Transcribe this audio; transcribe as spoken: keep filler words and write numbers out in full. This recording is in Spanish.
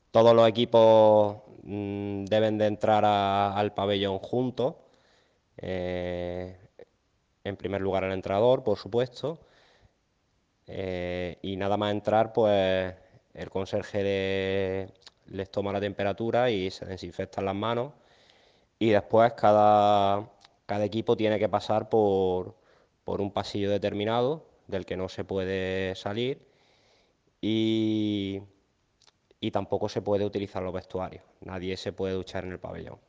Todos los equipos mm, deben de entrar a- al pabellón juntos. eh, en primer lugar el entrenador, por supuesto. eh, y nada más entrar, pues el conserje le- les toma la temperatura y se desinfectan las manos. Y después cada, cada equipo tiene que pasar por, por un pasillo determinado del que no se puede salir y, y tampoco se puede utilizar los vestuarios. Nadie se puede duchar en el pabellón.